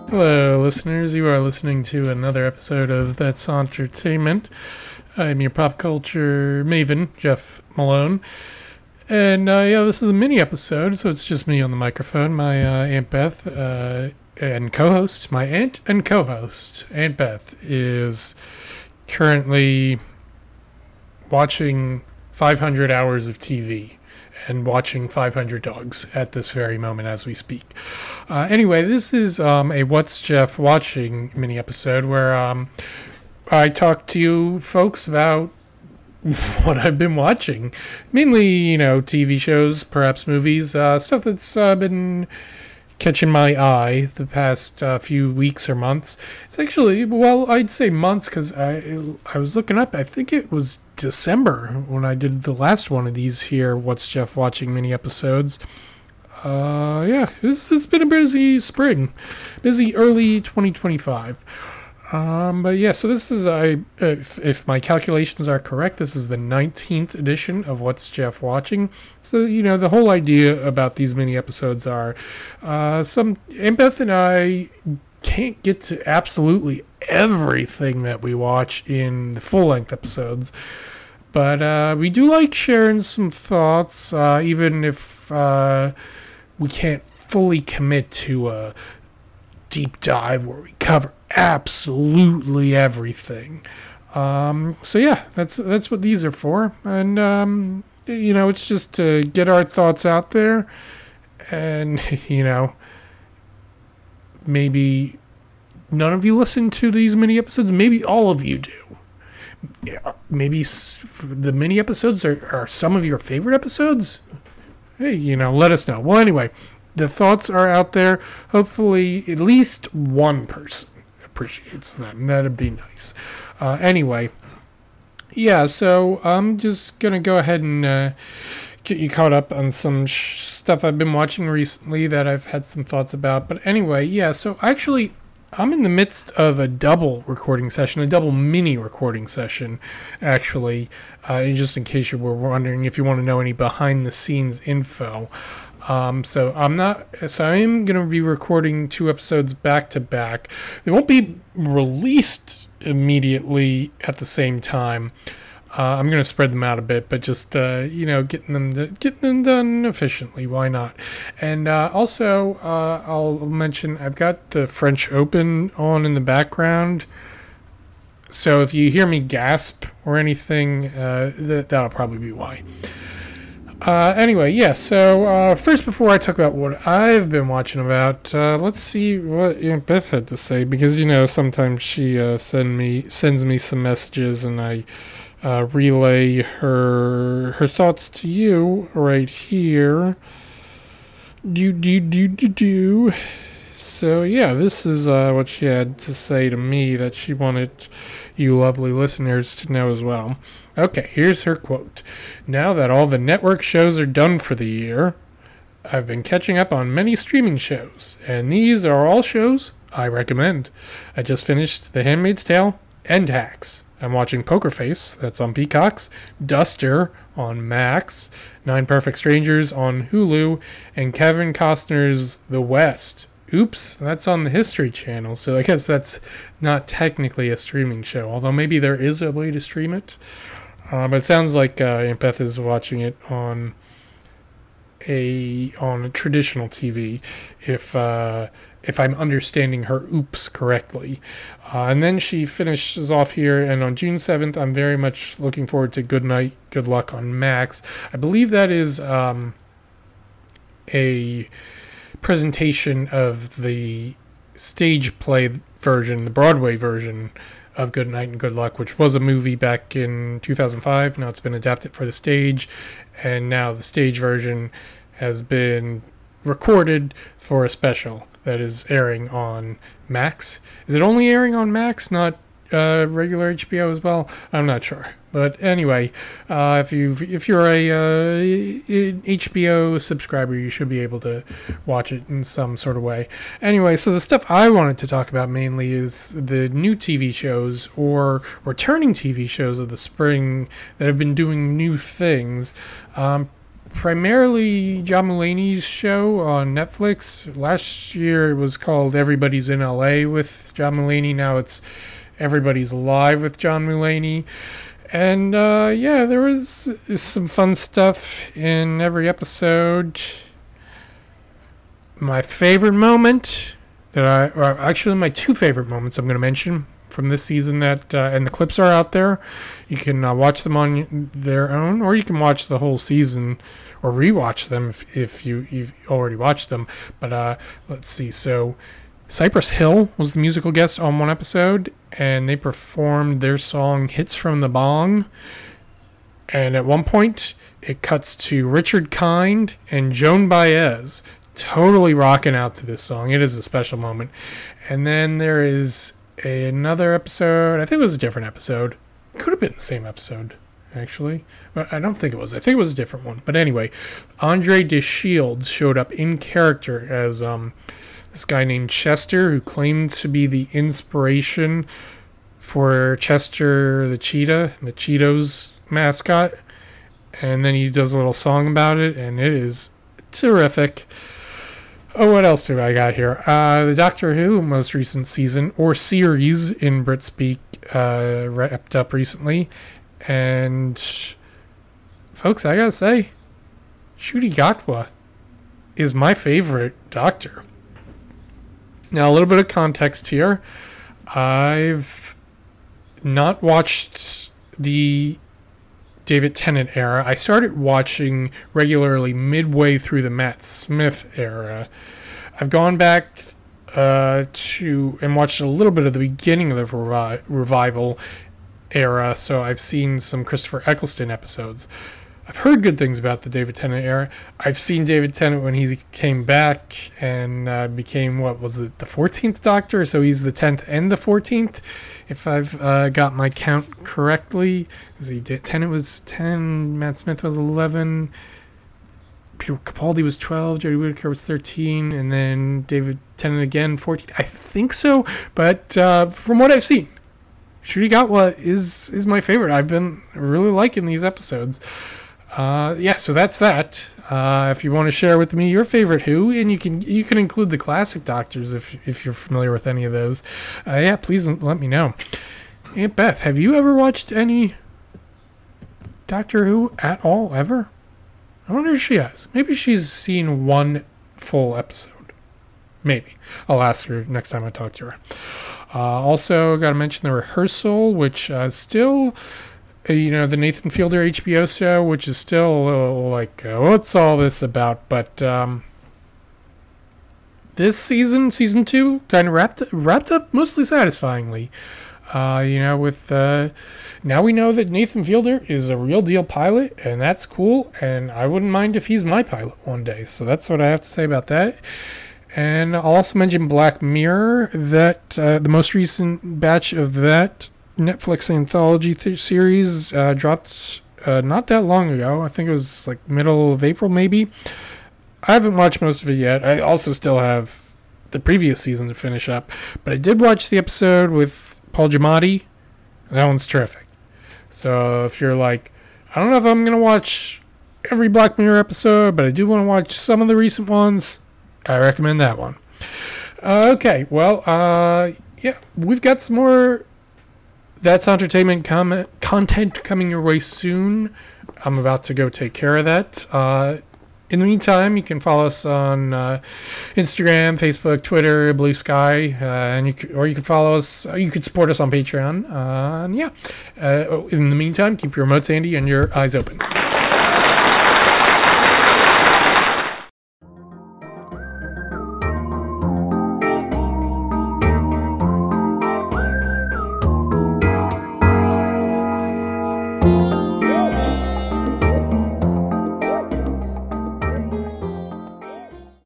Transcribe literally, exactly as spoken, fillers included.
Hello, listeners. You are listening to another episode of That's Entertainment. I'm your pop culture maven, Jeff Malone. And uh, yeah, this is a mini episode, so it's just me on the microphone. My uh, Aunt Beth uh, and co-host, my aunt and co-host, Aunt Beth, is currently watching five hundred hours of T V and watching five hundred dogs at this very moment as we speak. Uh, anyway, this is um, a What's Jeff Watching mini episode where um, I talk to you folks about what I've been watching. Mainly, you know, T V shows, perhaps movies, uh, stuff that's uh, been catching my eye the past uh, few weeks or months. It's actually, well, I'd say months because I, I was looking up, I think it was December when I did the last one of these here, What's Jeff Watching mini episodes. Uh, yeah, this has been a busy spring, busy early twenty twenty-five. Um, but yeah, so this is, I if, if my calculations are correct, this is the nineteenth edition of What's Jeff Watching. So, you know, the whole idea about these mini episodes are, uh, some, and Beth and I can't get to absolutely everything that we watch in the full-length episodes. But, uh, we do like sharing some thoughts, uh, even if, uh, we can't fully commit to a deep dive where we cover absolutely everything. Um, so yeah, that's that's what these are for. And, um, you know, it's just to get our thoughts out there. And, you know, maybe none of you listen to these mini episodes. Maybe all of you do. Yeah, maybe the mini episodes are, are some of your favorite episodes. Hey, you know, let us know. Well, anyway, the thoughts are out there. Hopefully, at least one person appreciates them. That'd be nice. Uh, anyway, yeah, so I'm just going to go ahead and uh, get you caught up on some sh- stuff I've been watching recently that I've had some thoughts about. But anyway, yeah, so actually, I'm in the midst of a double recording session, a double mini recording session, actually, uh, just in case you were wondering if you want to know any behind the scenes info. Um, so I'm not, so I am going to be recording two episodes back to back. They won't be released immediately at the same time. Uh, I'm going to spread them out a bit, but just, uh, you know, getting them, to, getting them done efficiently. Why not? And, uh, also, uh, I'll mention I've got the French Open on in the background. So if you hear me gasp or anything, uh, th- that'll probably be why. Uh, anyway, yeah, so uh, first, before I talk about what I've been watching about, uh, let's see what Aunt Beth had to say, because, you know, sometimes she uh, send me sends me some messages, and I uh, relay her her thoughts to you right here. Do, do, do, do, do. So, yeah, this is uh, what she had to say to me that she wanted you lovely listeners to know as well. Okay, here's her quote. Now that all the network shows are done for the year, I've been catching up on many streaming shows, and these are all shows I recommend. I just finished The Handmaid's Tale and Hacks. I'm watching Poker Face, that's on Peacock's, Duster on Max, Nine Perfect Strangers on Hulu, and Kevin Costner's The West. Oops, that's on the History Channel, so I guess that's not technically a streaming show, although maybe there is a way to stream it. Uh, but it sounds like uh, Aunt Beth is watching it on a on a traditional T V, if uh, if I'm understanding her oops correctly. Uh, and then she finishes off here, and on June seventh, I'm very much looking forward to Good Night, Good Luck on Max. I believe that is um, a presentation of the stage play version, the Broadway version of Good Night and Good Luck, which was a movie back in two thousand five. Now it's been adapted for the stage, and now the stage version has been recorded for a special that is airing on Max. Is it only airing on Max, not uh, regular H B O as well? I'm not sure. But anyway, uh, if you if you're a uh, H B O subscriber, you should be able to watch it in some sort of way. Anyway, so the stuff I wanted to talk about mainly is the new T V shows or returning T V shows of the spring that have been doing new things. Um, primarily John Mulaney's show on Netflix. Last year it was called Everybody's in L A with John Mulaney. Now it's Everybody's Live with John Mulaney. And uh, yeah, there was some fun stuff in every episode. My favorite moment that I, or actually my two favorite moments I'm going to mention from this season, that uh, and the clips are out there. You can uh, watch them on their own, or you can watch the whole season or rewatch them if, if you, you've already watched them. But uh, let's see. So Cypress Hill was the musical guest on one episode, and they performed their song Hits from the Bong. And at one point, it cuts to Richard Kind and Joan Baez totally rocking out to this song. It is a special moment. And then there is a, another episode. I think it was a different episode. Could have been the same episode, actually. But I don't think it was. I think it was a different one. But anyway, Andre DeShields showed up in character as um, this guy named Chester, who claimed to be the inspiration for Chester the Cheetah, the Cheetos mascot. And then he does a little song about it, and it is terrific. Oh, what else do I got here? Uh, the Doctor Who most recent season, or series in Britspeak, uh, wrapped up recently. And, folks, I gotta say, Ncuti Gatwa is my favorite Doctor. Now, a little bit of context here. I've not watched the David Tennant era. I started watching regularly midway through the Matt Smith era. I've gone back uh, to and watched a little bit of the beginning of the revi- revival era, so I've seen some Christopher Eccleston episodes. I've heard good things about the David Tennant era. I've seen David Tennant when he came back and uh, became, what was it, the fourteenth Doctor? So he's the tenth and the fourteenth, if I've uh, got my count correctly. He did, Tennant was ten, Matt Smith was eleven, Peter Capaldi was twelve, Jodie Whittaker was thirteen, and then David Tennant again, fourteen. I think so, but uh, from what I've seen, Ncuti Gatwa is, is my favorite. I've been really liking these episodes. Uh, yeah, so that's that. Uh, if you want to share with me your favorite Who, and you can you can include the classic Doctors if if you're familiar with any of those. Uh, yeah, please let me know. Aunt Beth, have you ever watched any Doctor Who at all, ever? I wonder if she has. Maybe she's seen one full episode. Maybe. I'll ask her next time I talk to her. Uh, also, got to mention The Rehearsal, which uh, still... You know, the Nathan Fielder H B O show, which is still a little like, uh, what's all this about? But um, this season, season two, kind of wrapped wrapped up mostly satisfyingly. Uh, you know, with uh, now we know that Nathan Fielder is a real deal pilot, and that's cool. And I wouldn't mind if he's my pilot one day. So that's what I have to say about that. And I'll also mention Black Mirror, that uh, the most recent batch of that Netflix anthology th- series uh, dropped uh, not that long ago. I think it was like middle of April, maybe. I haven't watched most of it yet. I also still have the previous season to finish up, but I did watch the episode with Paul Giamatti. That one's terrific. So if you're like, I don't know if I'm gonna watch every Black Mirror episode, but I do want to watch some of the recent ones, I recommend that one. Uh, okay, well, uh, yeah, we've got some more That's Entertainment comment, content coming your way soon. I'm about to go take care of that. Uh, in the meantime, you can follow us on uh, Instagram, Facebook, Twitter, Blue Sky, uh, and you can, or you can follow us. You can support us on Patreon. Uh, and yeah. Uh, in the meantime, keep your remotes handy and your eyes open.